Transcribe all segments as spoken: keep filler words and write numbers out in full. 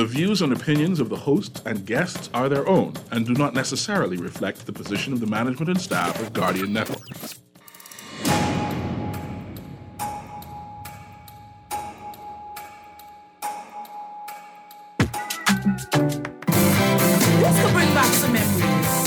views and opinions of the hosts and guests are their own and do not necessarily reflect the position of the management and staff of Guardian Network. Let's go bring back some memories.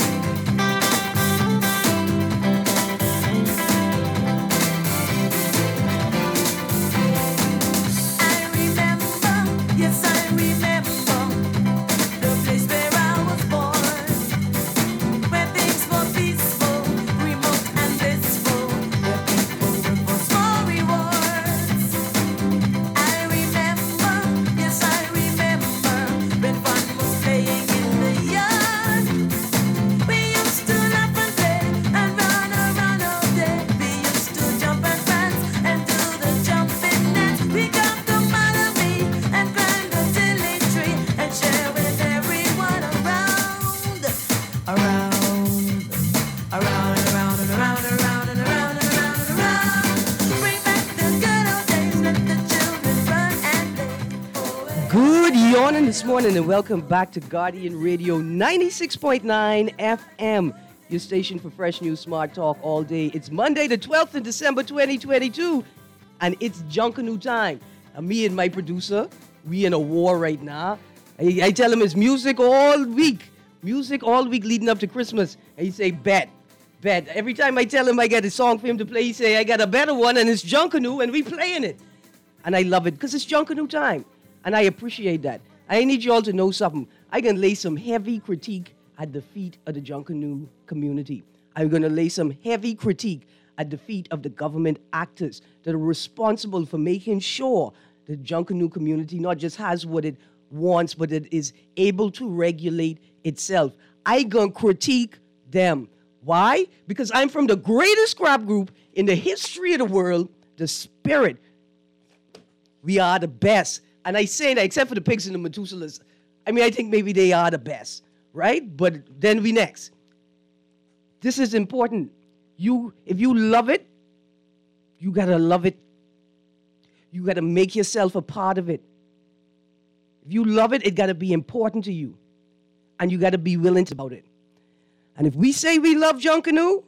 This morning and welcome back to Guardian Radio ninety-six point nine F M, your station for fresh news, smart talk all day. It's Monday the twelfth of December twenty twenty-two and it's Junkanoo time. And me and my producer, we in a war right now. I, I tell him it's music all week, music all week leading up to Christmas. And he say, bet, bet. Every time I tell him I got a song for him to play, he say, I got a better one and it's Junkanoo and we playing it. And I love it because it's Junkanoo time and I appreciate that. I need you all to know something. I can lay some heavy critique at the feet of the Junkanoo community. I'm going to lay some heavy critique at the feet of the government actors that are responsible for making sure the Junkanoo community not just has what it wants, but it is able to regulate itself. I going to critique them. Why? Because I'm from the greatest scrap group in the history of the world, the Spirit. We are the best. And I say that except for the pigs and the Methuselahs. I mean, I think maybe they are the best, right? But then we next. This is important. You, if you love it, you got to love it. You got to make yourself a part of it. If you love it, it got to be important to you. And you got to be willing to about it. And if we say we love Junkanoo,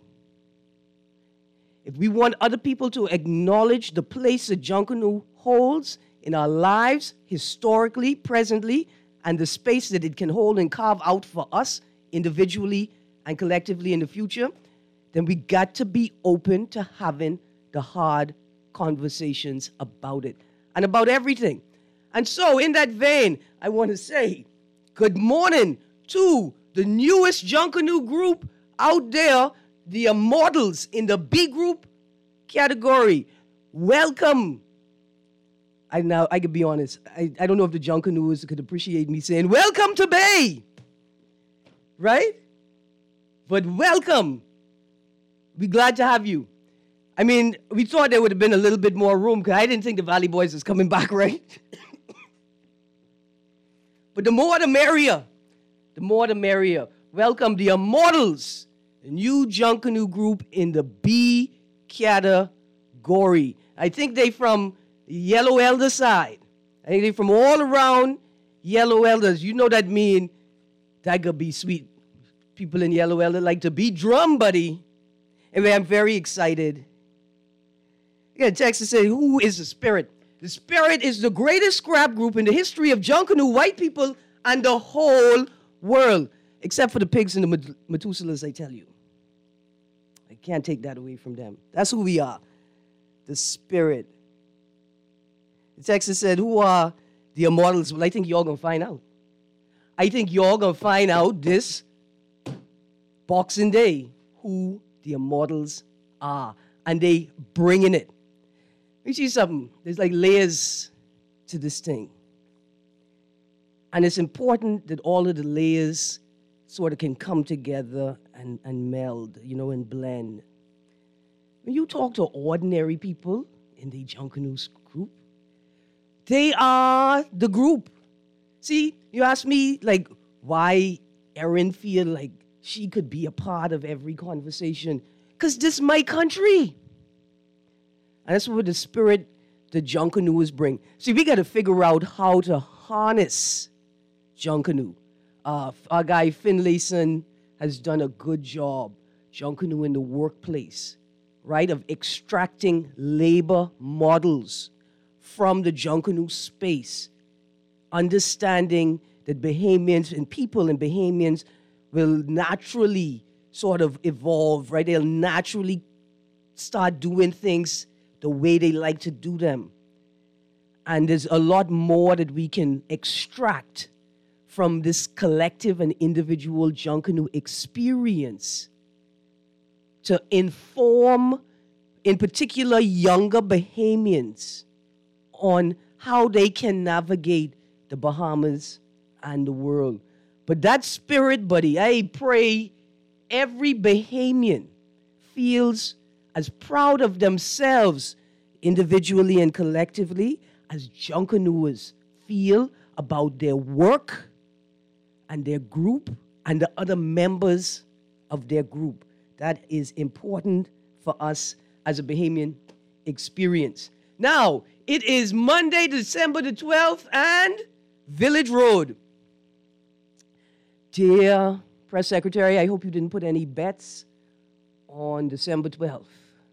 if we want other people to acknowledge the place that Junkanoo holds in our lives, historically, presently, and the space that it can hold and carve out for us individually and collectively in the future, then we got to be open to having the hard conversations about it and about everything. And so, in that vein, I want to say good morning to the newest Junkanoo group out there, the Immortals in the B group category. Welcome. I now I can be honest. I, I don't know if the Junkanoos could appreciate me saying welcome to Bay, right? But welcome. We're glad to have you. I mean, we thought there would have been a little bit more room because I didn't think the Valley Boys was coming back, right? But the more the merrier. The more the merrier. Welcome the Immortals, a new Junkanoo group in the B category. I think they from Yellow Elder side. I think they from all around Yellow Elders. You know that mean that could be sweet. People in Yellow Elder like to be drum, buddy. Anyway, I'm very excited. I got a text that says, who is the Spirit? The Spirit is the greatest scrap group in the history of Junkanoo white people and the whole world. Except for the pigs and the Methuselahs, I tell you. I can't take that away from them. That's who we are. The Spirit. The text said, who are the Immortals? Well, I think y'all going to find out. I think y'all going to find out this Boxing Day who the Immortals are. And they bringing it. Let me see something. There's like layers to this thing. And it's important that all of the layers sort of can come together and, and meld, you know, and blend. When you talk to ordinary people in the Junkanoo group, they are the group. See, you ask me, like, why Erin feel like she could be a part of every conversation. Because this is my country. And that's what the Spirit, the Junkanoos bring. See, we got to figure out how to harness Junkanoo. Uh, our guy Finlayson has done a good job, Junkanoo in the workplace, right, of extracting labor models from the Junkanoo space, understanding that Bahamians and people in Bahamians will naturally sort of evolve, right? They'll naturally start doing things the way they like to do them. And there's a lot more that we can extract from this collective and individual Junkanoo experience to inform, in particular, younger Bahamians on how they can navigate the Bahamas and the world. But that spirit, buddy, I pray every Bahamian feels as proud of themselves individually and collectively as Junkanooers feel about their work and their group and the other members of their group. That is important for us as a Bahamian experience. Now, it is Monday, December the twelfth, and Village Road. Dear Press Secretary, I hope you didn't put any bets on December twelfth,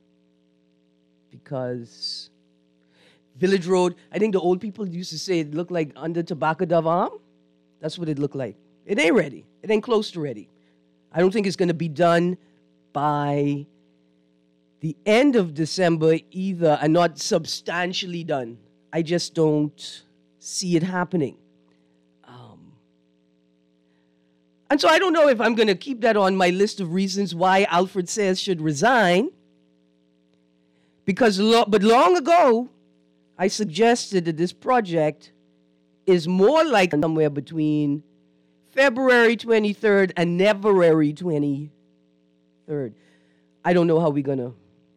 because Village Road, I think the old people used to say it looked like under tobacco dove arm. That's what it looked like. It ain't ready. It ain't close to ready. I don't think it's going to be done by the end of December either, and not substantially done. I just don't see it happening. Um, and so I don't know if I'm going to keep that on my list of reasons why Alfred Sayers should resign. Because, lo- but long ago, I suggested that this project is more like somewhere between February twenty-third and February twenty-third. I don't know how we're going to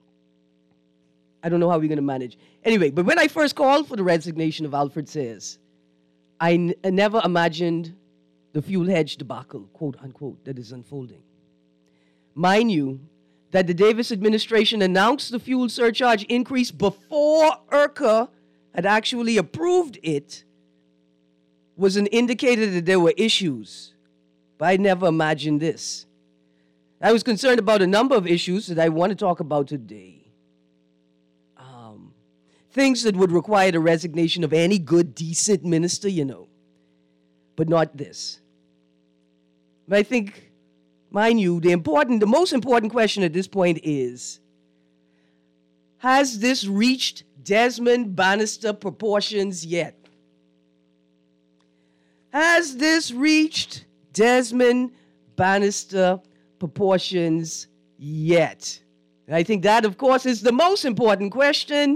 I don't know how we're going to manage. Anyway, but when I first called for the resignation of Alfred Sayers, I, n- I never imagined the fuel hedge debacle, quote unquote, that is unfolding. Mind you, that the Davis administration announced the fuel surcharge increase before I R C A had actually approved it was an indicator that there were issues. But I never imagined this. I was concerned about a number of issues that I want to talk about today. Um, things that would require the resignation of any good, decent minister, you know. But not this. But I think, mind you, the important, the most important question at this point is, has this reached Desmond Bannister proportions yet? Has this reached Desmond Bannister proportions yet? And I think that, of course, is the most important question.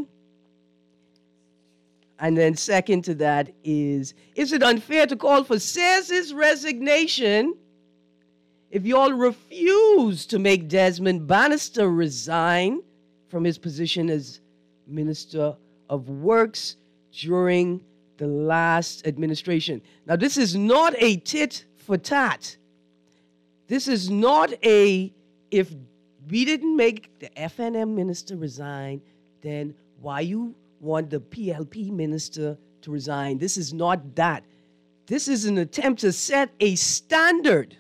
And then second to that is, is it unfair to call for Sayers' resignation if you all refuse to make Desmond Bannister resign from his position as Minister of Works during the last administration? Now, this is not a tit for tat. This is not a, if we didn't make the F N M minister resign, then why you want the P L P minister to resign? This is not that. This is an attempt to set a standard.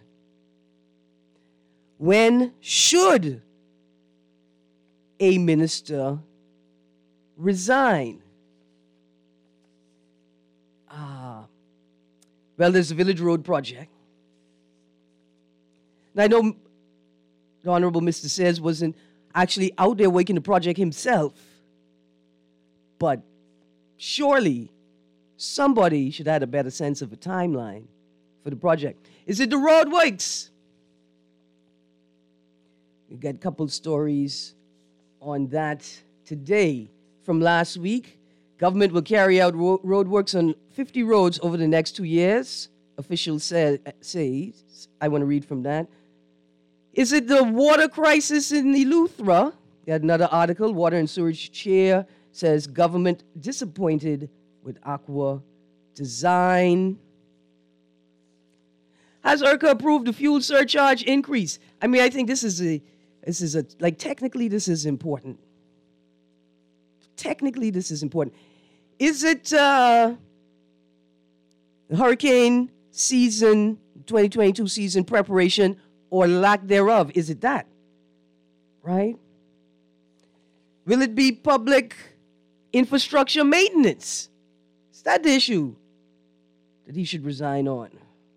When should a minister resign? Ah, well, there's the Village Road project. Now, I know the Honorable Mister Sayers wasn't actually out there working the project himself, but surely somebody should have a better sense of a timeline for the project. Is it the road works? We got a couple stories on that today. From last week, government will carry out ro- road works on fifty roads over the next two years. Officials say, say, I want to read from that. Is it the water crisis in Eleuthera? We had another article, Water and Sewerage Chair says government disappointed with Aqua design. Has I R C A approved the fuel surcharge increase? I mean, I think this is a, this is a, like technically this is important. Technically this is important. Is it uh, Hurricane season, twenty twenty-two season preparation or lack thereof? Is it that? Right? Will it be public infrastructure maintenance? Is that the issue that he should resign on?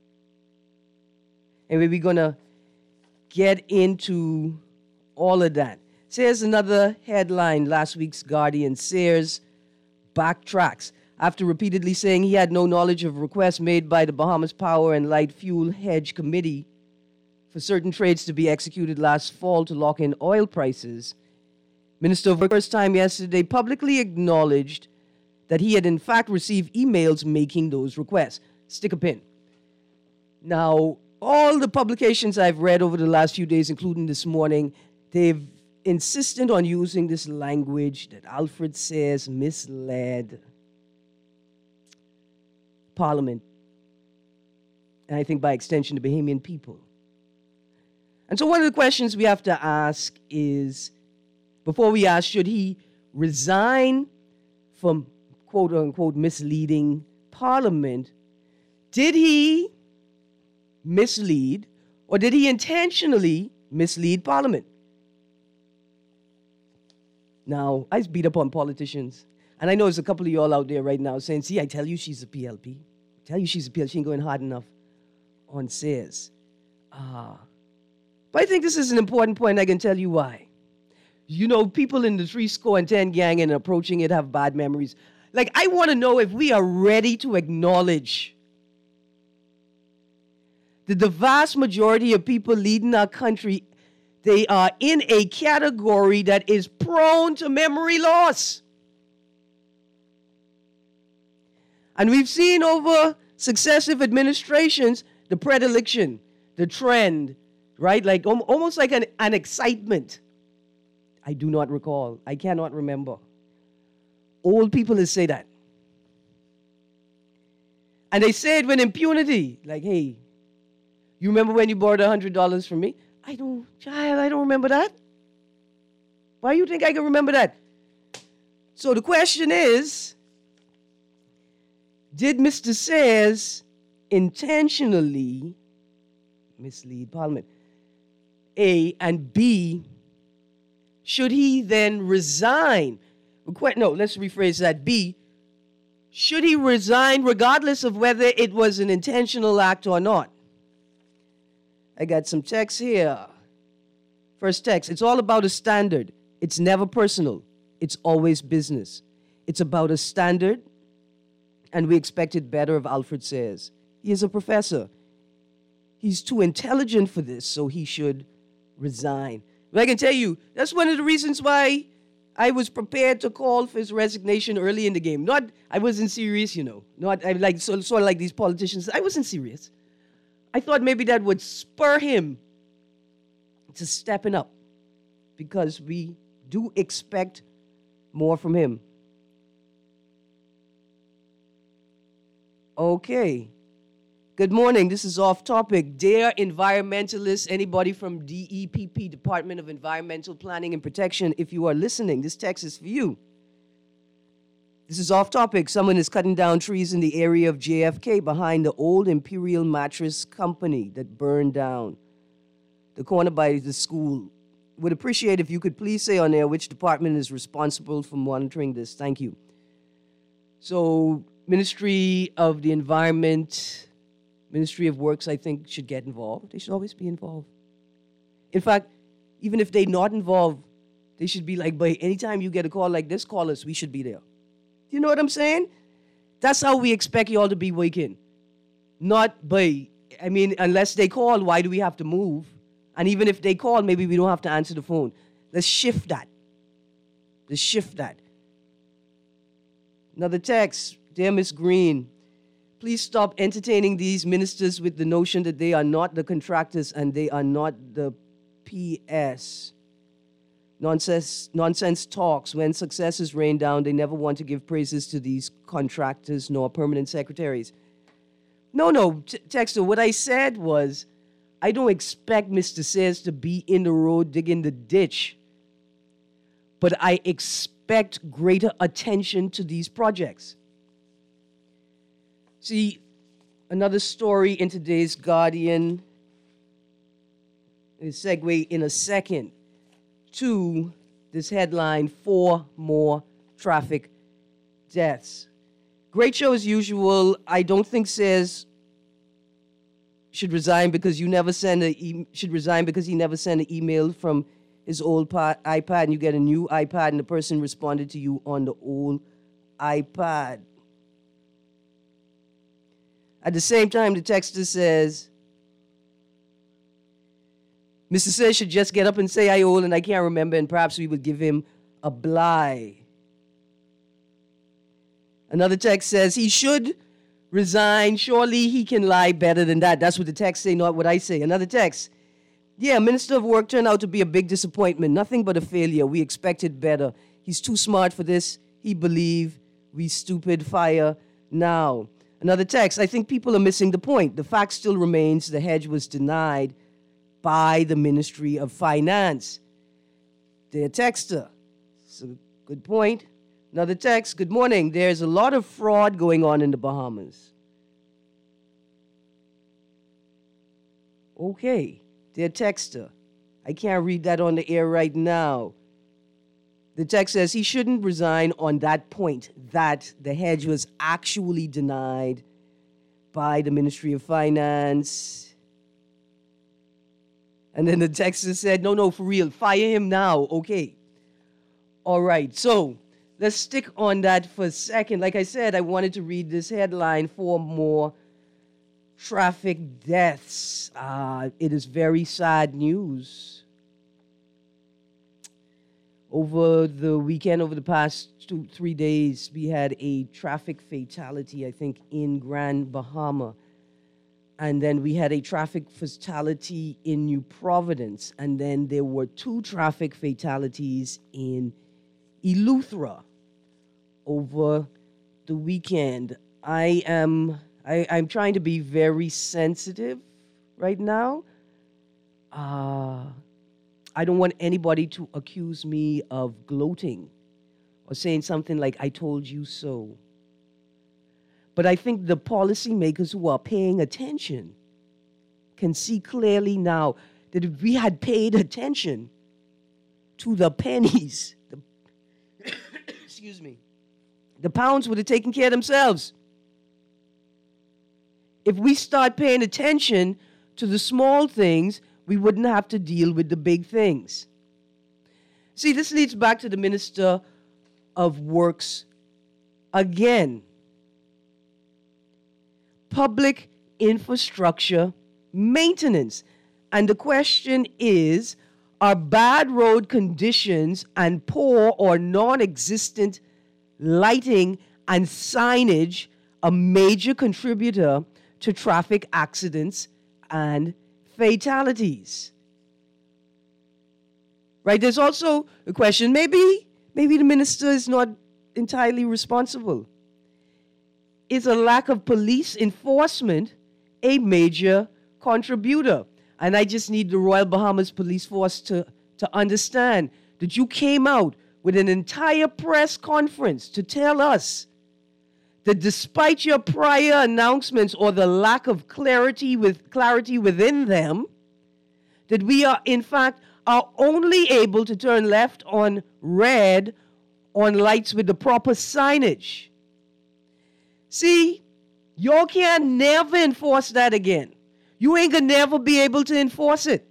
And we're going to get into all of that. So here's another headline, last week's Guardian. Sears backtracks after repeatedly saying he had no knowledge of requests made by the Bahamas Power and Light Fuel Hedge Committee for certain trades to be executed last fall to lock in oil prices. Minister, for the first time yesterday, publicly acknowledged that he had in fact received emails making those requests. Stick a pin. Now, all the publications I've read over the last few days, including this morning, they've insisted on using this language that Alfred says misled Parliament, and I think by extension the Bahamian people. And so one of the questions we have to ask is, before we ask, should he resign from quote-unquote misleading Parliament, did he mislead or did he intentionally mislead Parliament? Now, I beat up on politicians, and I know there's a couple of y'all out there right now saying, see, I tell you she's a P L P. I tell you she's a P L P. She ain't going hard enough on Sears. Ah. But I think this is an important point. I can tell you why. You know, people in the three score and ten gang and approaching it have bad memories. Like, I want to know if we are ready to acknowledge that the vast majority of people leading our country, they are in a category that is prone to memory loss. And we've seen over successive administrations the predilection, the trend, right? Like um, almost like an, an excitement. I do not recall. I cannot remember. Old people will say that. And they say it with impunity. Like, hey, you remember when you borrowed one hundred dollars from me? I don't, child, I don't remember that. Why do you think I can remember that? So the question is, did Mister Sears intentionally mislead Parliament? A, and B, should he then resign? No, let's rephrase that. B, should he resign regardless of whether it was an intentional act or not? I got some text here. First text, it's all about a standard. It's never personal. It's always business. It's about a standard, and we expected better of Alfred Sears. He is a professor. He's too intelligent for this, so he should resign. But I can tell you, that's one of the reasons why I was prepared to call for his resignation early in the game. Not, I wasn't serious, you know. Not, I like so, sort of like these politicians. I wasn't serious. I thought maybe that would spur him to stepping up, because we do expect more from him. Okay. Good morning. This is off topic. Dear environmentalists, anybody from D E P P, Department of Environmental Planning and Protection, if you are listening, this text is for you. This is off topic. Someone is cutting down trees in the area of J F K behind the old Imperial Mattress Company that burned down. The corner by the school. Would appreciate if you could please say on air which department is responsible for monitoring this. Thank you. So, Ministry of the Environment, Ministry of Works, I think, should get involved. They should always be involved. In fact, even if they're not involved, they should be like, but anytime you get a call like this, call us. We should be there. You know what I'm saying? That's how we expect you all to be waking. Not by, I mean, unless they call, why do we have to move? And even if they call, maybe we don't have to answer the phone. Let's shift that. Let's shift that. Another text. Dear Miss Green, please stop entertaining these ministers with the notion that they are not the contractors and they are not the P S. Nonsense, nonsense talks. When successes rain down, they never want to give praises to these contractors nor permanent secretaries. No, no, T- Texter, what I said was, I don't expect Mister Sears to be in the road digging the ditch, but I expect greater attention to these projects. See, Another story in today's Guardian. We'll segue in a second to this headline, four more traffic deaths. Great show as usual. I don't think says should resign because you never send a e- should resign because he never sent an email from his old pa- iPad and you get a new iPad and the person responded to you on the old iPad. At the same time, the texter says, Mister Says should just get up and say I old and I can't remember, and perhaps we would give him a bly. Another text says he should resign. Surely he can lie better than that. That's what the text say, not what I say. Another text. Yeah, Minister of Work turned out to be a big disappointment. Nothing but a failure. We expected better. He's too smart for this. He believe we stupid fire now. Another text. I think people are missing the point. The fact still remains the hedge was denied by the Ministry of Finance. Dear texter. It's a good point. Another text. Good morning. There's a lot of fraud going on in the Bahamas. Okay. Dear texter, I can't read that on the air right now. The text says he shouldn't resign on that point, that the hedge was actually denied by the Ministry of Finance. And then the texter said, no, no, for real, fire him now. Okay. All right. So let's stick on that for a second. Like I said, I wanted to read this headline, four more traffic deaths. Uh, it is very sad news. Over the weekend, over the past two, three days, we had a traffic fatality, I think, in Grand Bahama. And then we had a traffic fatality in New Providence. And then there were two traffic fatalities in Eleuthera over the weekend. I am... I, I'm trying to be very sensitive right now. Uh, I don't want anybody to accuse me of gloating or saying something like, I told you so. But I think the policymakers who are paying attention can see clearly now that if we had paid attention to the pennies, the excuse me, the pounds would have taken care of themselves. If we start paying attention to the small things, we wouldn't have to deal with the big things. See, this leads back to the Minister of Works again. Public infrastructure maintenance. And the question is, are bad road conditions and poor or non-existent lighting and signage a major contributor to traffic accidents and fatalities? Right? There's also a question, maybe, maybe the minister is not entirely responsible. Is a lack of police enforcement a major contributor? And I just need the Royal Bahamas Police Force to, to understand that you came out with an entire press conference to tell us that despite your prior announcements or the lack of clarity with clarity within them, that we are in fact are only able to turn left on red on lights with the proper signage. See, y'all can never enforce that again. You ain't gonna never be able to enforce it.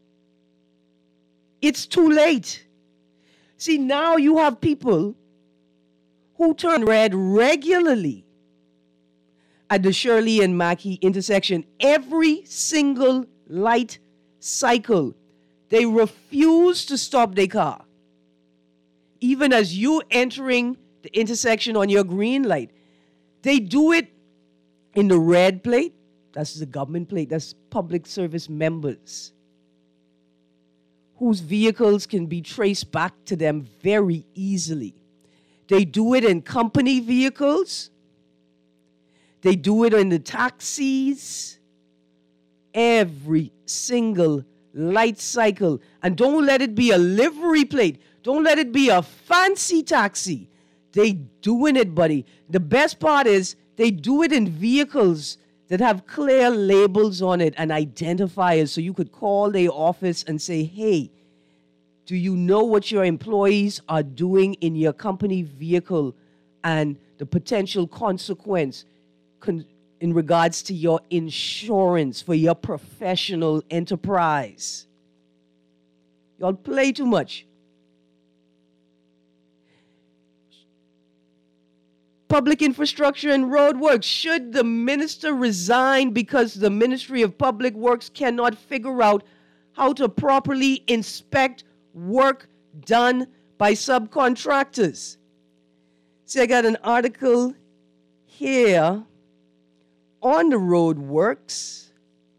It's too late. See, now you have people who turn red regularly at the Shirley and Mackey intersection. Every single light cycle, they refuse to stop their car. Even as you entering the intersection on your green light, they do it in the red plate. That's the government plate. That's public service members whose vehicles can be traced back to them very easily. They do it in company vehicles. They do it in the taxis. Every single light cycle. And don't let it be a livery plate. Don't let it be a fancy taxi. They doing it, buddy. The best part is they do it in vehicles that have clear labels on it and identifiers so you could call their office and say, hey, do you know what your employees are doing in your company vehicle and the potential consequence con- in regards to your insurance for your professional enterprise? Y'all play too much. Public infrastructure and road works. Should the minister resign because the Ministry of Public Works cannot figure out how to properly inspect work done by subcontractors? See, I got an article here on the road works,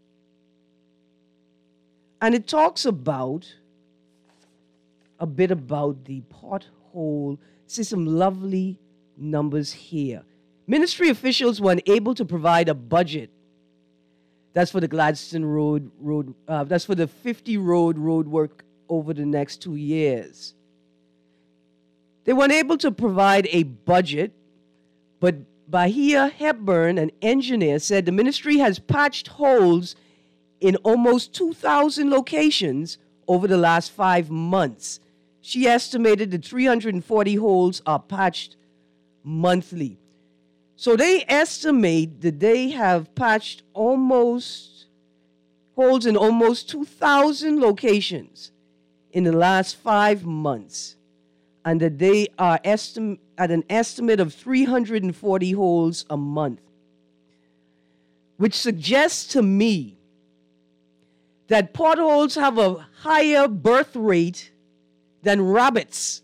and it talks about a bit about the pothole. See some lovely numbers here. Ministry officials were unable to provide a budget. That's for the Gladstone Road road. Uh, that's for the fifty road road work over the next two years. They were unable to provide a budget, but Bahia Hepburn, an engineer, said the ministry has patched holes in almost two thousand locations over the last five months. She estimated that three hundred forty holes are patched monthly. So they estimate that they have patched almost holes in almost two thousand locations in the last five months, and that they are estim- at an estimate of three hundred forty holes a month, which suggests to me that potholes have a higher birth rate than rabbits.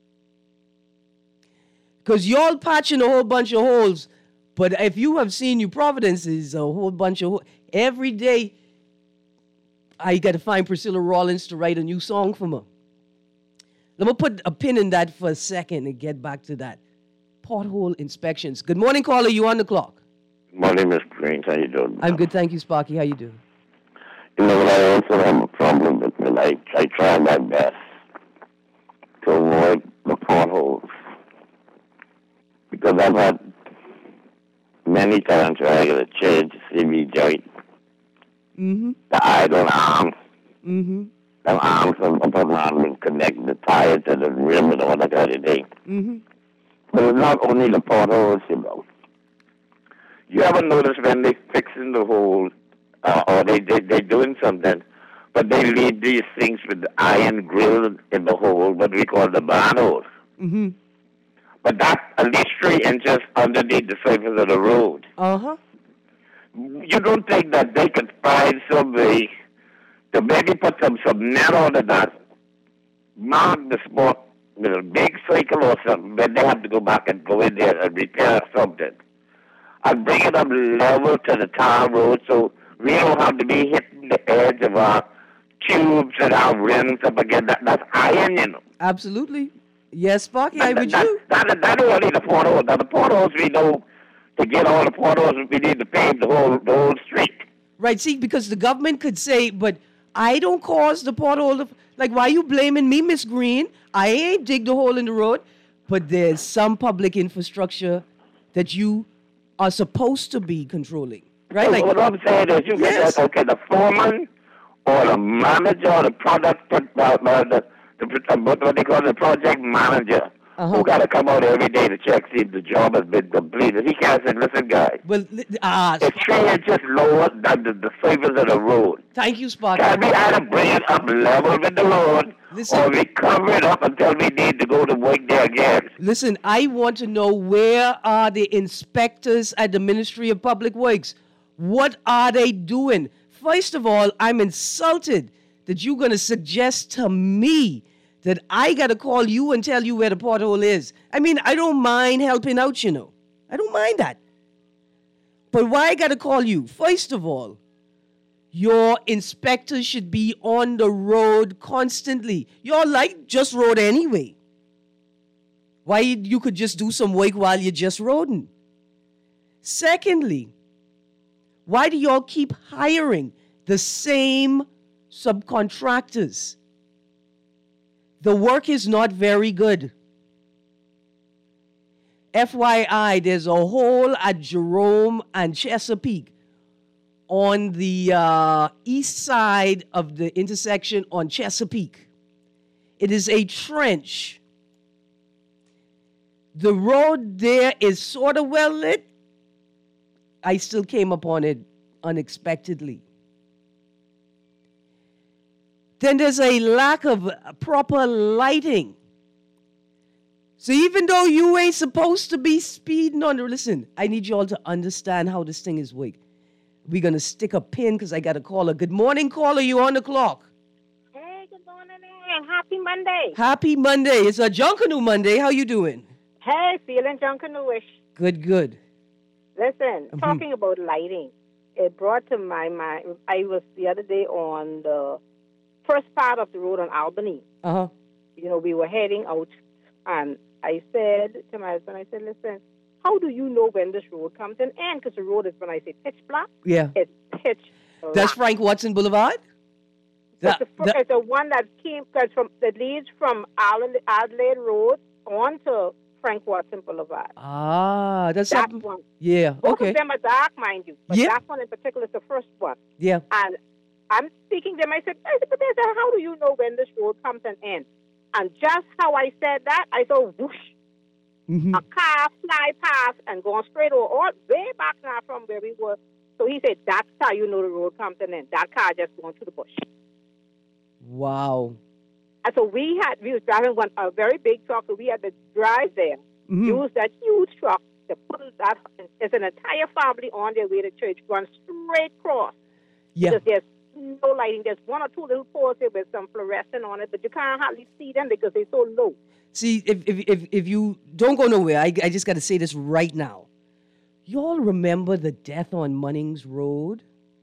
Because y'all patching a whole bunch of holes, but if you have seen New Providence, is a whole bunch of holes. Every day, I got to find Priscilla Rollins to write a new song for me. Let me put a pin in that for a second and get back to that. Pothole inspections. Good morning, caller. You on the clock? Good morning, Miss Green. How you doing? I'm good, thank you, Sparky. How you doing? You know what? I also have a problem with it. I, I try my best to avoid the potholes. Because I've had many times where I got to change the C V joint, Mm-hmm. the idle arms, Mm-hmm. the arms of the arm and connect the tire to the rim and all that kind of thing. Mm-hmm. But it's not only the potholes, you know. You ever notice when they fixing the hole, uh, or they, they, they're doing something, but they leave these things with the iron grill in the hole, what we call the barn hole. Mm-hmm. But that's at least three inches underneath the surface of the road. Uh-huh. You don't think that they could find some way to maybe put some, some net on that, mark the spot with a big cycle or something, but they have to go back and go in there and repair something. And bring it up level to the tar road so we don't have to be hitting the edge of our tubes and our rims up again. That, that's iron, you know. Absolutely. Yes, Sparky, I That, with that, you. that, that, that don't need the potholes. Now, the potholes, we know, to get all the potholes, we need to pave the whole, the whole street. Right, see, because the government could say, but I don't cause the pothole. Of, like, why you blaming me, Miss Green? I ain't dig the hole in the road. But there's some public infrastructure that you are supposed to be controlling, right? So Like, what I'm saying is, you Yes. get, okay, the foreman or the manager or the product, uh, the, the, the, what they call the project manager, Uh-huh. who got to come out every day to check see if the job has been completed. He can't say, listen, guys, well, li- ah, it's three inches lower than the, the surface of the road. thank you, Sparky. Can we either bring it up level with the road, Listen. or we cover it up until we need to go to work there again? Listen, I want to know, where are the inspectors at the Ministry of Public Works? What are they doing? First of all, I'm insulted that you're going to suggest to me that I got to call you and tell you where the pothole is. I mean, I don't mind helping out, you know. I don't mind that. But why I got to call you? First of all, your inspectors should be on the road constantly. You're like just road anyway. Why you, you could just do some work while you're just roading? Secondly, why do y'all keep hiring the same subcontractors? The work is not very good. F Y I, there's a hole at Jerome and Chesapeake on the uh, east side of the intersection on Chesapeake. It is a trench. The road there is sort of well lit. I still came upon it unexpectedly. Then there's a lack of proper lighting. So even though you ain't supposed to be speeding on the, listen, I need you all to understand how this thing is working. We're going to stick a pin because I got a caller. Good morning, caller. You on the clock. Hey, good morning, and happy Monday. Happy Monday. It's a Junkanoo Monday. How you doing? Hey, feeling Junkanoo-ish. Good, good. Listen, Mhm. talking about lighting, it brought to my mind, I was the other day on the first part of the road on Albany. Uh-huh. You know, we were heading out, and I said to my husband, I said, listen, how do you know when this road comes to an end? Because the road is, when I say pitch black, Yeah. it's pitch black. That's Frank Watson Boulevard? It's The- the, fir- the- it's the one that came, cause from, that leads from Adelaide Adelaide Road on to Frank Watson Boulevard. ah, that's That something. one. Yeah, Both okay. of them are dark, mind you. But Yeah. that one in particular is the first one. Yeah. And I'm speaking to them. I said, I said, but they said, how do you know when this road comes to an end? And just how I said that, I saw whoosh, Mm-hmm. a car fly past and going straight over, all way back now from where we were. So he said, that's how you know the road comes to an end. That car just going to the bush. Wow. And so we had, we was driving one, a very big truck, so we had to drive there, Mhm. use that huge truck to put that, there's an entire family on their way to church, run straight across. Yeah. Because there's no lighting. There's one or two little poles there with some fluorescent on it, but you can't hardly see them because they're so low. See, if if if, if you don't go nowhere, I, I just got to say this right now. Y'all remember the death on Munnings Road?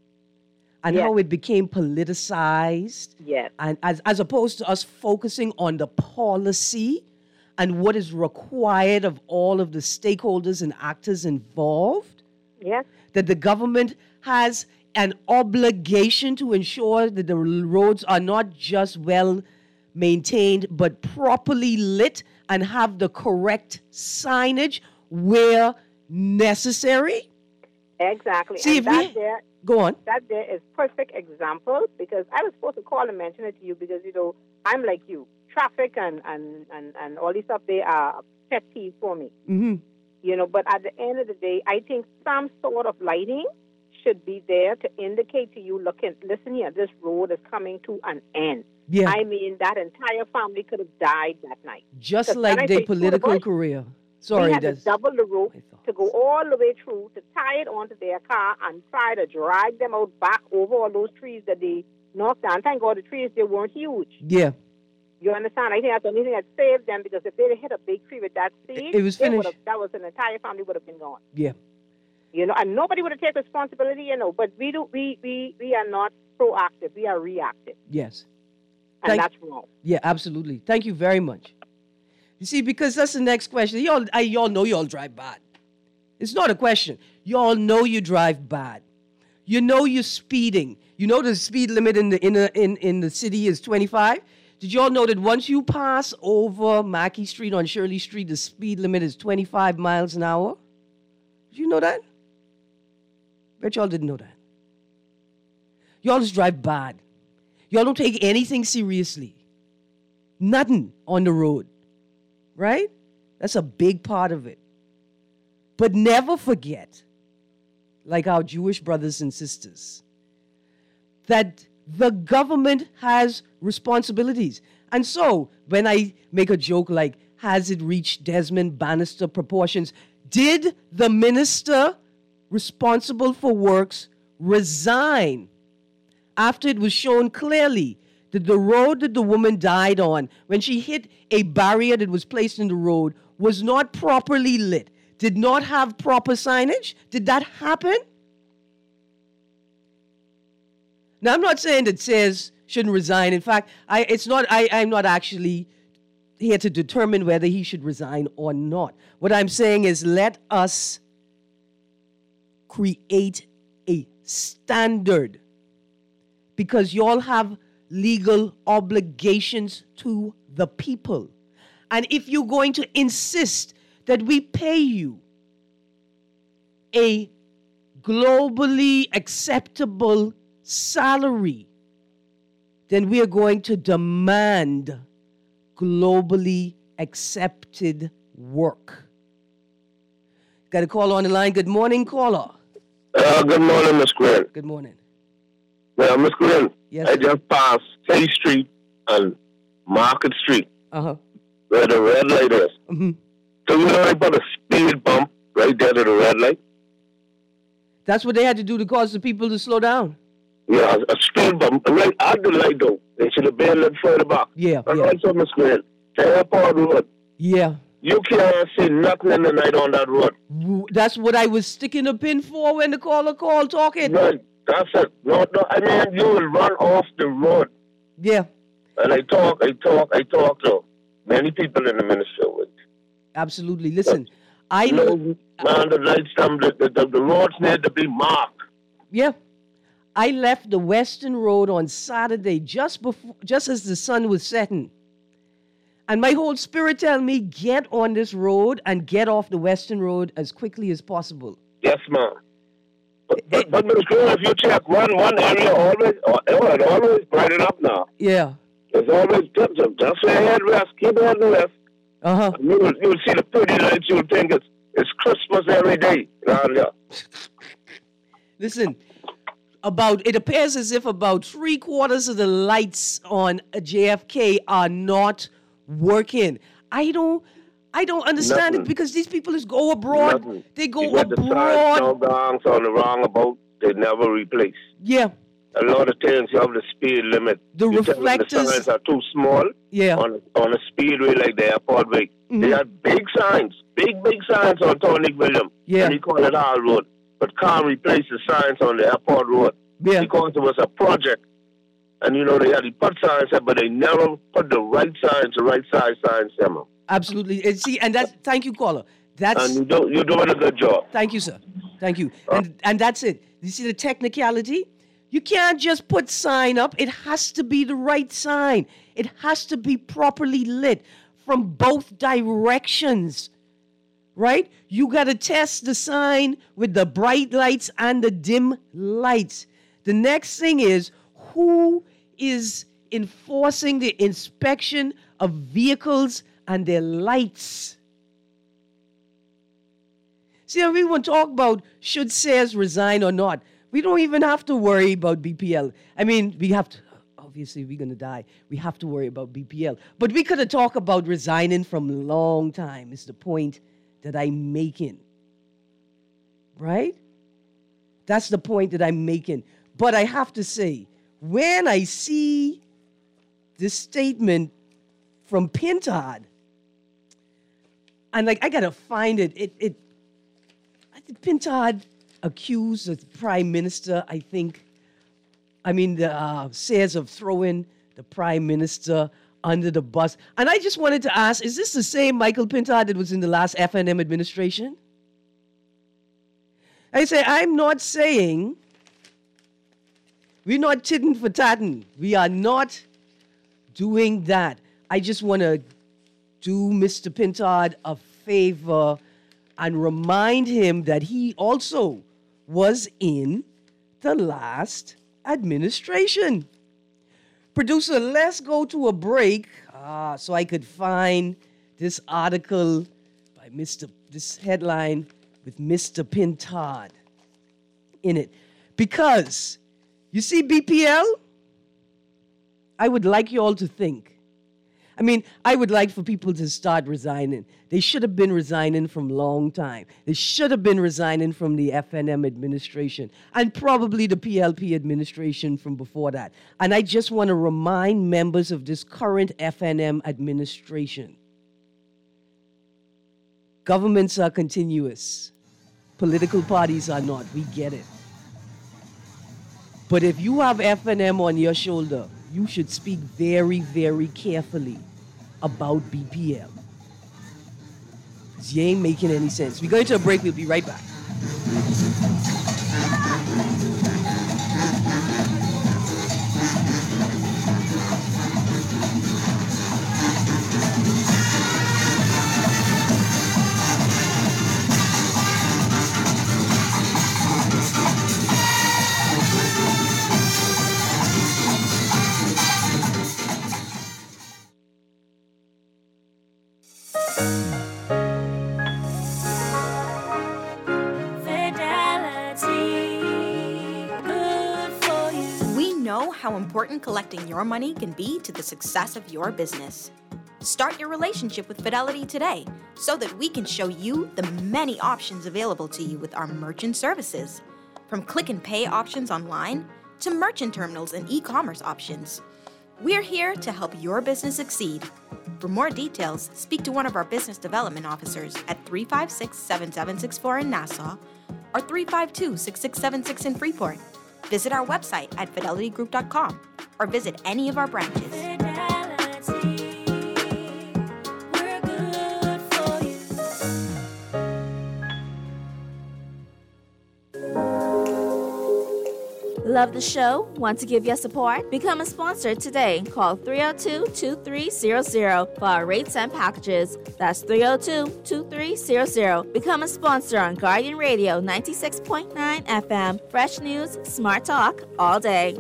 And Yes. how it became politicized? Yes. And as, as opposed to us focusing on the policy and what is required of all of the stakeholders and actors involved, Yes. that the government has an obligation to ensure that the roads are not just well maintained, but properly lit and have the correct signage where necessary. Exactly. See, and if that we- there, Go on. that there is perfect example because I was supposed to call and mention it to you because, you know, I'm like you. Traffic and, and, and, and all these stuff, they are pet peeves for me. Mm-hmm. You know, but at the end of the day, I think some sort of lighting should be there to indicate to you, look, in, listen here, this road is coming to an end. Yeah. I mean, that entire family could have died that night. Just 'Cause like when I their say through the political bush, career. we Sorry, had to that's double the rope my thoughts. to go all the way through to tie it onto their car and try to drag them out back over all those trees that they knocked down. Thank God the trees, they weren't huge. Yeah. You understand? I think that's the only thing that saved them because if they'd hit a big tree with that speed, It was they finished. would've- that was an entire family would have been gone. Yeah. You know, and nobody would have taken responsibility, you know, but we do we, we, we are not proactive, we are reactive. Yes. And Thank- that's wrong. Yeah, absolutely. Thank you very much. You see, because that's the next question. Y'all, I, y'all know y'all drive bad. It's not a question. Y'all know you drive bad. You know you're speeding. You know the speed limit in the in the, in, in the city is twenty-five. Did y'all know that once you pass over Mackey Street on Shirley Street, the speed limit is twenty-five miles an hour? Did you know that? Bet y'all didn't know that. Y'all just drive bad. Y'all don't take anything seriously. Nothing on the road. Right? That's a big part of it. But never forget, like our Jewish brothers and sisters, that the government has responsibilities. And so, when I make a joke like, has it reached Desmond Bannister proportions? Did the minister responsible for works resign after it was shown clearly that the road that the woman died on, when she hit a barrier that was placed in the road, was not properly lit, did not have proper signage? Did that happen? Now, I'm not saying that Sayers shouldn't resign. In fact, I, it's not, I, I'm not actually here to determine whether he should resign or not. What I'm saying is let us create a standard because y'all have legal obligations to the people. And if you're going to insist that we pay you a globally acceptable salary, then we are going to demand globally accepted work. Got a call on the line. Good morning, caller. Uh, good morning, Miss Green. Good morning. Well, Miss Green, Yes. I just passed K Street and Market Street, Uh-huh. where the red light is. hmm So you know they put a speed bump right there to the red light? That's what they had to do to cause the people to slow down. Yeah, a speed bump right at the light though. They should have been a little further back. Yeah, And yeah. also, Miss Green, the airport road. Yeah. You can't see nothing in the night on that road. W- That's what I was sticking a pin for when the caller called talking. Right, that's it. No, no, I mean, you will run off the road. Yeah, And I talk, I talk, I talk to many people in the ministry with. absolutely. Listen, I No, man, the lights, um, the, the, the, the roads need to be marked. yeah, I left the Western Road on Saturday just before, just as the sun was setting, and my whole spirit tell me get on this road and get off the Western Road as quickly as possible. Yes, ma'am. But, but, but Miss Green, if you check one one area, always, oh, it always brighten up now. Yeah. It's always tips up. Just for head west, keep heading west. Uh huh. You will, you will see the pretty lights. You'll think it's, it's Christmas every day around here. Listen, about it appears as if about three quarters of the lights on J F K are not working. I don't, I don't understand Nothing. it because these people just go abroad. Nothing. They go You got the signs abroad. down gangs on the wrong about, they never replace. Yeah, A lot of things you have the speed limit. The You tell them reflectors- The signs are too small yeah. on on a speedway like the airport way. Mhm. They have big signs, big big signs on Tony William. Yeah. And he call it Hall Road, but can't replace the signs on the airport road Yeah. because it was a project. And you know they had to put signs there, but they never put the right signs, the right size signs there, man. Absolutely. And see, and that's thank you, caller. That's And you do, you're doing a good job. thank you, sir. Thank you. And and that's it. You see the technicality? You can't just put sign up. It has to be the right sign. It has to be properly lit from both directions. Right? You got to test the sign with the bright lights and the dim lights. The next thing is who is enforcing the inspection of vehicles and their lights. See, when we want to talk about should Sayers resign or not, we don't even have to worry about B P L. I mean, we have to, obviously, we're going to die. We have to worry about B P L. But we could have talked about resigning from a long time, is the point that I'm making. Right? That's the point that I'm making. But I have to say, when I see this statement from Pintard, and like I gotta find it. It it Pintard accused the prime minister, I think. I mean, the uh, says of throwing the prime minister under the bus. And I just wanted to ask: is this the same Michael Pintard that was in the last F N M administration? I say I'm not saying we're not titting for tatting. We are not doing that. I just want to do Mister Pintard a favor and remind him that he also was in the last administration. Producer, let's go to a break uh, so I could find this article by Mister this headline with Mister Pintard in it. Because, you see, B P L, I would like you all to think. I mean, I would like for people to start resigning. They should have been resigning from long time. They should have been resigning from the F N M administration and probably the P L P administration from before that. And I just want to remind members of this current F N M administration. Governments are continuous. Political parties are not. We get it. But if you have F N M on your shoulder, you should speak very, very carefully about B P L. You ain't making any sense. We're going to a break. We'll be right back. know how important collecting your money can be to the success of your business. Start your relationship with Fidelity today so that we can show you the many options available to you with our merchant services. From click and pay options online to merchant terminals and e-commerce options. We're here to help your business succeed. For more details, speak to one of our business development officers at three five six, seven seven six four in Nassau or three five two, six six seven six in Freeport. Visit our website at fidelity group dot com or visit any of our branches. Love the show? Want to give your support? Become a sponsor today. Call three oh two, two three zero zero for our rates and packages. That's three oh two, two three zero zero. Become a sponsor on Guardian Radio ninety-six point nine F M. Fresh news, smart talk, all day.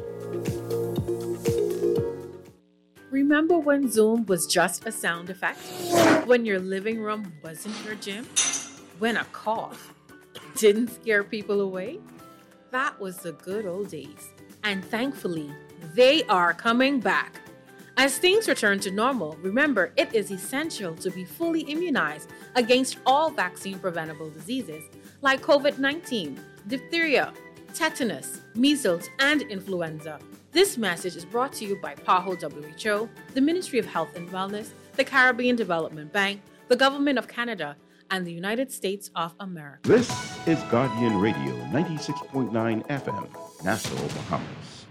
Remember when Zoom was just a sound effect? When your living room wasn't your gym? When a cough didn't scare people away? That was the good old days. And thankfully, they are coming back. As things return to normal, remember it is essential to be fully immunized against all vaccine-preventable diseases like covid nineteen, diphtheria, tetanus, measles, and influenza. This message is brought to you by P A H O W H O, the Ministry of Health and Wellness, the Caribbean Development Bank, the Government of Canada, and the United States of America. This is Guardian Radio ninety-six point nine F M, Nassau, Bahamas.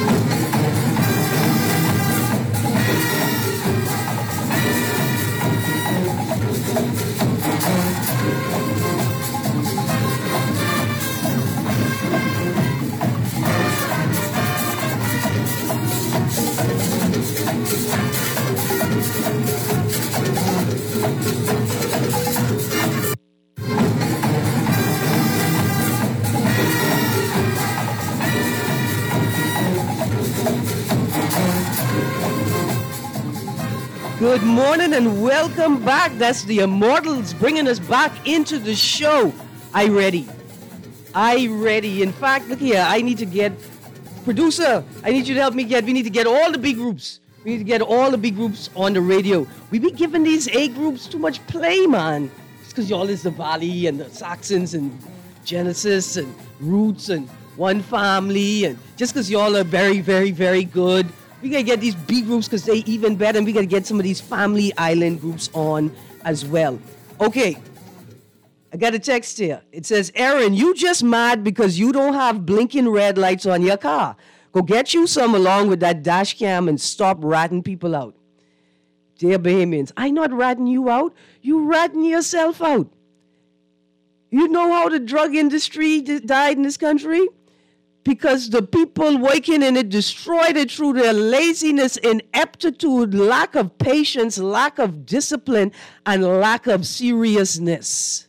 Good morning and welcome back. That's the Immortals bringing us back into the show. I ready. I ready. In fact, look here. I need to get, producer, I need you to help me get, we need to get all the big groups. We need to get all the big groups on the radio. We be giving these A groups too much play, man. It's because y'all is the Valley and the Saxons and Genesis and Roots and One Family. And just because y'all are very, very, very good. We got to get these B groups because they even better, and we got to get some of these family island groups on as well. Okay, I got a text here. It says, Aaron, you just mad because you don't have blinking red lights on your car. Go get you some along with that dash cam and stop ratting people out. Dear Bahamians, I not ratting you out. You ratting yourself out. You know how the drug industry d- died in this country? Because the people working in it destroyed it through their laziness, ineptitude, lack of patience, lack of discipline, and lack of seriousness.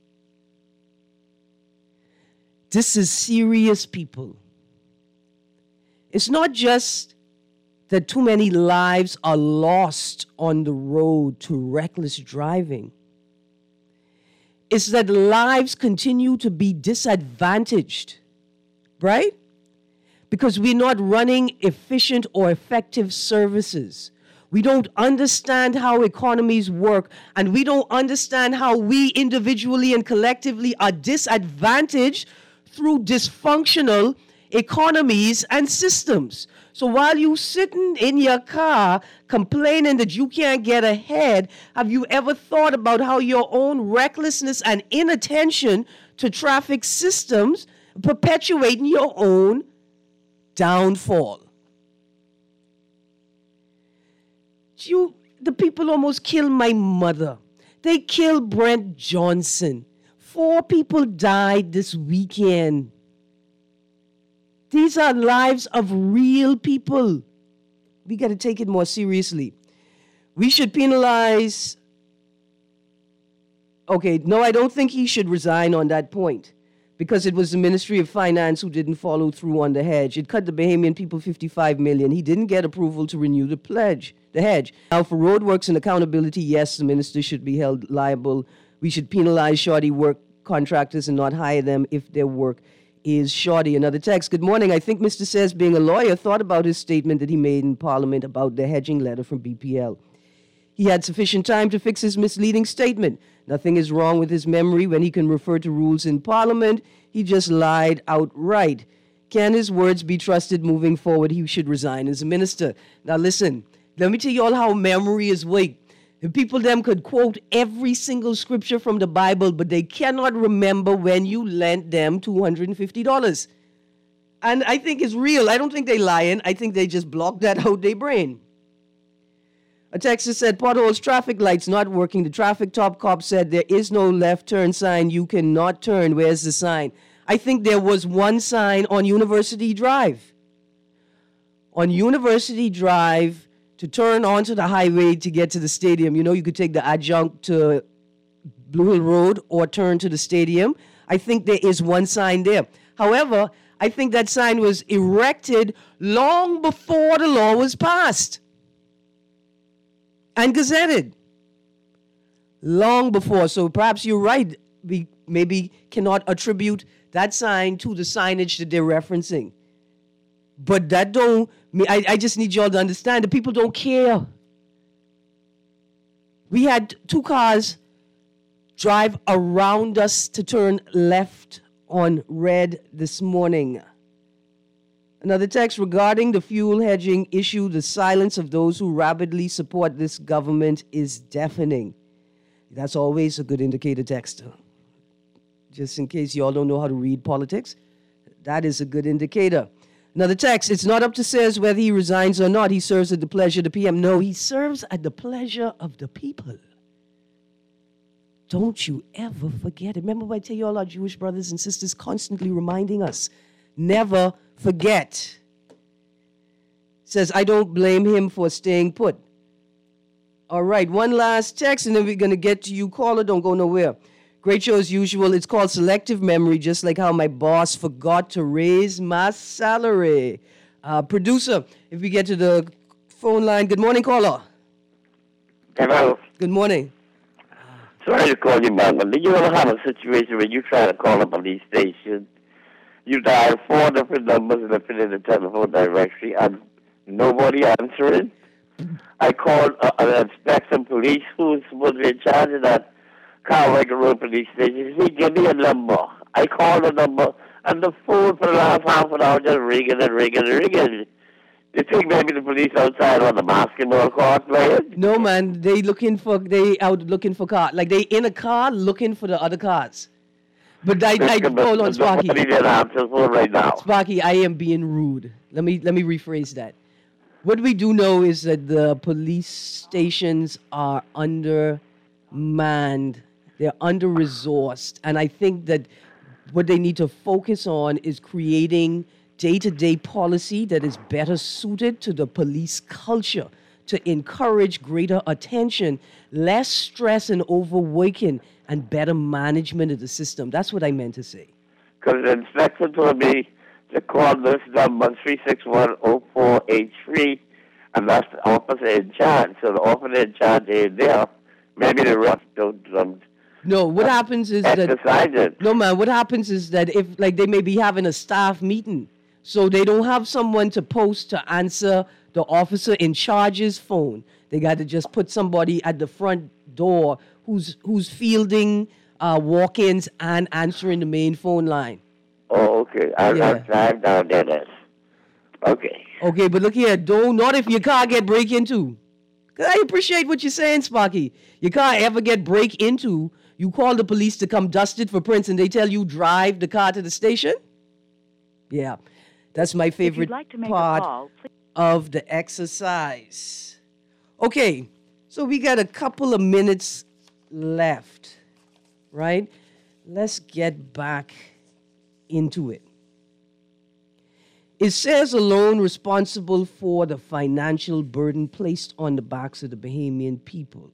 This is serious, people. It's not just that too many lives are lost on the road to reckless driving. It's that lives continue to be disadvantaged. Right? Because we're not running efficient or effective services. We don't understand how economies work, and we don't understand how we individually and collectively are disadvantaged through dysfunctional economies and systems. So while you're sitting in your car complaining that you can't get ahead, have you ever thought about how your own recklessness and inattention to traffic systems perpetuating your own downfall? You, the people almost killed my mother. They killed Brent Johnson. Four people died this weekend. These are lives of real people. We got to take it more seriously. We should penalize. Okay, no, I don't think he should resign on that point, because it was the Ministry of Finance who didn't follow through on the hedge. It cut the Bahamian people fifty-five million dollars. He didn't get approval to renew the pledge, the hedge. Now, for roadworks and accountability, yes, the minister should be held liable. We should penalize shoddy work contractors and not hire them if their work is Shorty. Another text. Good morning. I think Mister Says, being a lawyer, thought about his statement that he made in Parliament about the hedging letter from B P L. He had sufficient time to fix his misleading statement. Nothing is wrong with his memory when he can refer to rules in Parliament. He just lied outright. Can his words be trusted moving forward? He should resign as a minister. Now listen, let me tell you all how memory is weak. The people them could quote every single scripture from the Bible, but they cannot remember when you lent them two hundred fifty dollars. And I think it's real. I don't think they lying. I think they just blocked that out their brain. A texter said, potholes, traffic lights not working. The traffic top cop said there is no left turn sign. You cannot turn. Where's the sign? I think there was one sign on University Drive. On University Drive, to turn onto the highway to get to the stadium. You know, you could take the adjunct to Blue Hill Road or turn to the stadium. I think there is one sign there. However, I think that sign was erected long before the law was passed and gazetted. Long before. So perhaps you're right. We maybe cannot attribute that sign to the signage that they're referencing. But that don't, I, I just need y'all to understand that people don't care. We had two cars drive around us to turn left on red this morning. Another text regarding the fuel hedging issue, the silence of those who rapidly support this government is deafening. That's always a good indicator, texter. Just in case y'all don't know how to read politics, that is a good indicator. Another text, it's not up to Says whether he resigns or not. He serves at the pleasure of the P M. No, he serves at the pleasure of the people. Don't you ever forget it. Remember I tell you all our Jewish brothers and sisters constantly reminding us, never forget. Says, I don't blame him for staying put. All right, one last text, and then we're going to get to you. Caller, don't go nowhere. Great show as usual. It's called Selective Memory, just like how my boss forgot to raise my salary. Uh, producer, if we get to the phone line. Good morning, caller. Hello. Good morning. Sorry to call you back, but did you ever have a situation where you try to call a police station, you dial four different numbers and they fit in the telephone directory, and nobody answering? I called uh, an inspector police who's supposed to be in charge of that Carmichael Road police station. He gave me a number. I called the number, and the phone for the last half an hour just ringing and ringing and ringing. You think maybe the police outside on the basketball court playing? No, man. They looking for, they out looking for car. Like they in a car looking for the other cars. But I, I, hold on, Sparky. Right now. Sparky, I am being rude. Let me, let me rephrase that. What we do know is that the police stations are undermanned. They're under-resourced. And I think that what they need to focus on is creating day-to-day policy that is better suited to the police culture, to encourage greater attention, less stress and overworking, and better management of the system. That's what I meant to say. Because the inspector told me to call this number three six one oh four eight three, and that's the officer in charge. So the officer in charge is there. Maybe the rest don't. Um, no, what uh, happens is that... It. No, man, what happens is that if, like, they may be having a staff meeting, so they don't have someone to post to answer the officer in charge's phone. They got to just put somebody at the front door who's who's fielding uh, walk-ins and answering the main phone line. Oh, okay. I'll, yeah. I'll drive down there then. Okay. Okay, but look here. Don't, not if your car get break into. Because I appreciate what you're saying, Sparky. Your car ever get break into, you call the police to come dust it for prints and they tell you drive the car to the station? Yeah. That's my favorite like part call, of the exercise. Okay, so we got a couple of minutes left, right? Let's get back into it. Is Says alone responsible for the financial burden placed on the backs of the Bahamian people?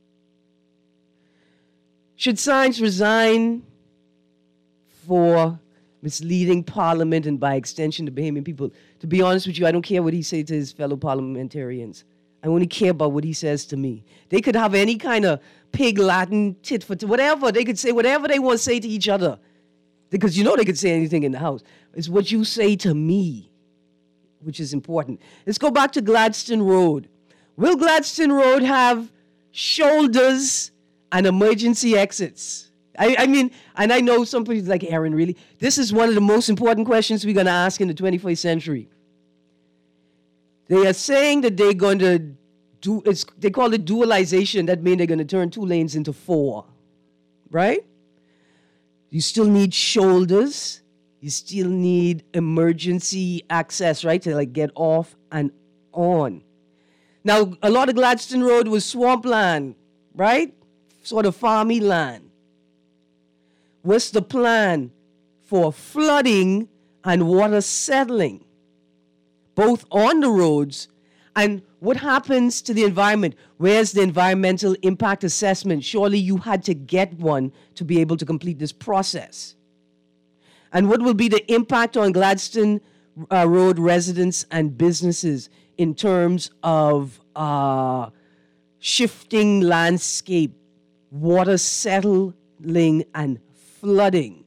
Should Sainz resign for misleading Parliament and by extension the Bahamian people? To be honest with you, I don't care what he says to his fellow parliamentarians. I only care about what he says to me. They could have any kind of pig Latin tit for tit, whatever. They could say whatever they want to say to each other. Because you know they could say anything in the House. It's what you say to me, which is important. Let's go back to Gladstone Road. Will Gladstone Road have shoulders and emergency exits? I, I mean, and I know some people like, Aaron, really? This is one of the most important questions we're going to ask in the twenty-first century. They are saying that they're going to do, it's, they call it dualization. That means they're going to turn two lanes into four, right? You still need shoulders. You still need emergency access, right, to like get off and on. Now, a lot of Gladstone Road was swampland, right? Sort of farmy land. What's the plan for flooding and water settling, both on the roads, and what happens to the environment? Where's the environmental impact assessment? Surely you had to get one to be able to complete this process. And what will be the impact on Gladstone uh, Road residents and businesses in terms of uh, shifting landscape, water settling, and flooding?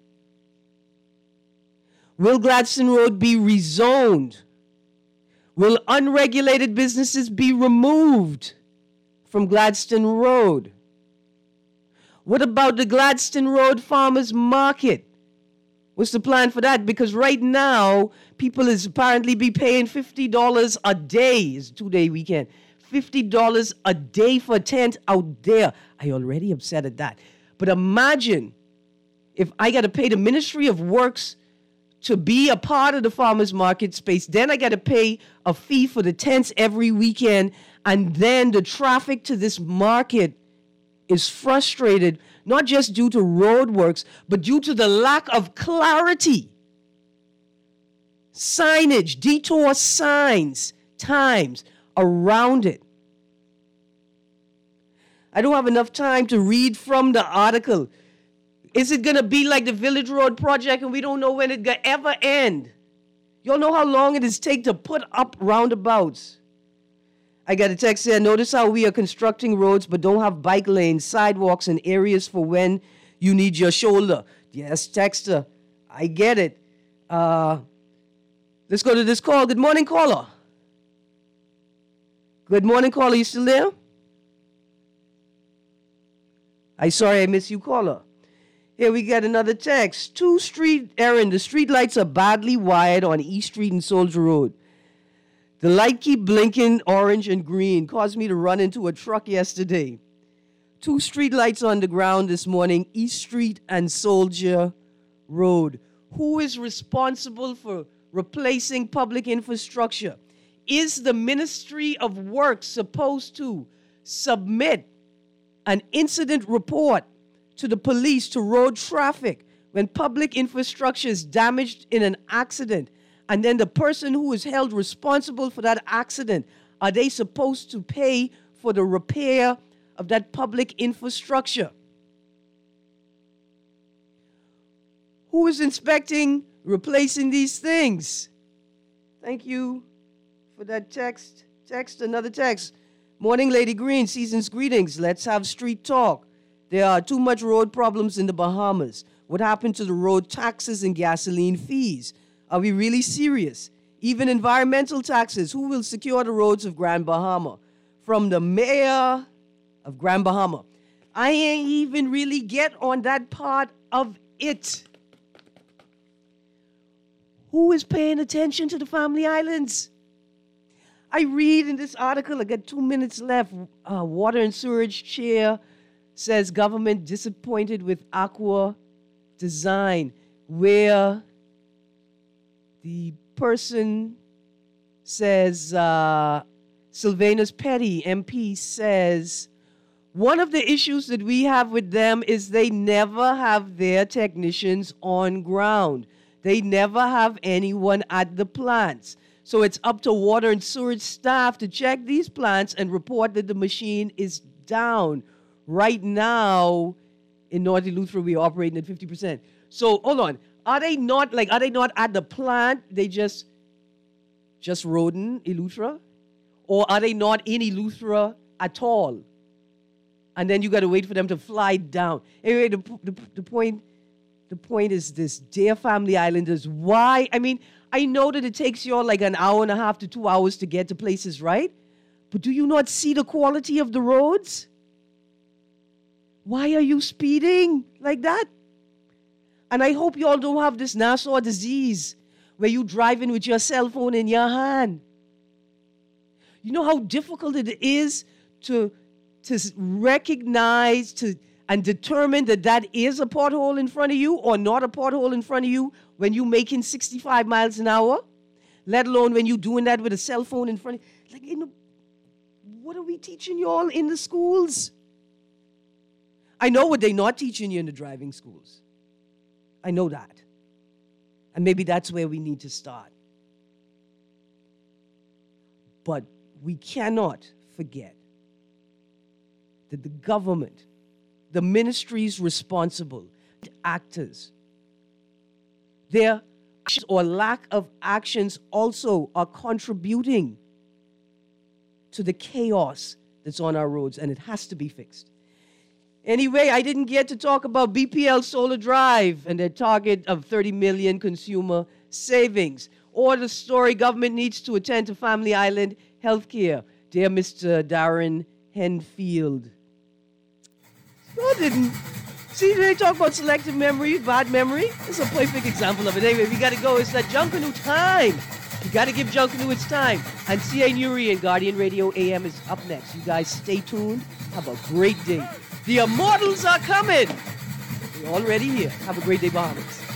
Will Gladstone Road be rezoned? Will unregulated businesses be removed from Gladstone Road? What about the Gladstone Road Farmers Market? What's the plan for that? Because right now, people is apparently be paying fifty dollars a day. It's a two-day weekend. fifty dollars a day for a tent out there. I already upset at that. But imagine if I got to pay the Ministry of Works to be a part of the farmers market space, then I got to pay a fee for the tents every weekend, and then the traffic to this market is frustrated, not just due to roadworks, but due to the lack of clarity. Signage, detour signs, times around it. I don't have enough time to read from the article. Is it going to be like the Village Road project and we don't know when it going to ever end? Y'all know how long it is take to put up roundabouts. I got a text here. Notice how we are constructing roads but don't have bike lanes, sidewalks, and areas for when you need your shoulder. Yes, texter. I get it. Uh, let's go to this call. Good morning, caller. Good morning, caller. You still there? I'm sorry I missed you, caller. Here we get another text. Two street, Aaron, the street lights are badly wired on East Street and Soldier Road. The light keep blinking orange and green. Caused me to run into a truck yesterday. Two street lights on the ground this morning, East Street and Soldier Road. Who is responsible for replacing public infrastructure? Is the Ministry of Works supposed to submit an incident report to the police, to road traffic, when public infrastructure is damaged in an accident? And then the person who is held responsible for that accident, are they supposed to pay for the repair of that public infrastructure? Who is inspecting, replacing these things? Thank you for that text. Text, another text. Morning, Lady Green. Season's greetings. Let's have street talk. There are too much road problems in the Bahamas. What happened to the road taxes and gasoline fees? Are we really serious? Even environmental taxes. Who will secure the roads of Grand Bahama? From the mayor of Grand Bahama. I ain't even really get on that part of it. Who is paying attention to the Family Islands? I read in this article, I got two minutes left. Uh, Water and Sewerage Chair says government disappointed with Aqua Design, where the person says, uh, Sylvanus Petty, M P, says, one of the issues that we have with them is they never have their technicians on ground. They never have anyone at the plants. So it's up to water and sewage staff to check these plants and report that the machine is down. Right now, in North Eleuthera, we're operating at fifty percent. So, hold on. Are they not, like, are they not at the plant? They just, just rodin Eleuthera? Or are they not in Eleuthera at all? And then you got to wait for them to fly down. Anyway, the, the, the point the point is this, dear Family Islanders, why? I mean, I know that it takes you all like an hour and a half to two hours to get to places, right? But do you not see the quality of the roads? Why are you speeding like that? And I hope you all don't have this Nassau disease where you driving with your cell phone in your hand. You know how difficult it is to, to recognize to, and determine that that is a pothole in front of you or not a pothole in front of you when you're making sixty-five miles an hour, let alone when you're doing that with a cell phone in front of you. Like, you know, what are we teaching you all in the schools? I know what they're not teaching you in the driving schools. I know that. And maybe that's where we need to start. But we cannot forget that the government, the ministries responsible, actors, their actions or lack of actions also are contributing to the chaos that's on our roads, and it has to be fixed. Anyway, I didn't get to talk about B P L Solar Drive and their target of thirty million consumer savings, or the story government needs to attend to Family Island healthcare. Dear Mister Darren Henfield. No, didn't. See, they talk about selective memory, bad memory. It's a perfect example of it. Anyway, we got to go. It's that Junkanoo time. You got to give Junkanoo its time. And C A Nuri and Guardian Radio A M is up next. You guys stay tuned. Have a great day. The Immortals are coming. They're already here. Have a great day, Bahamas.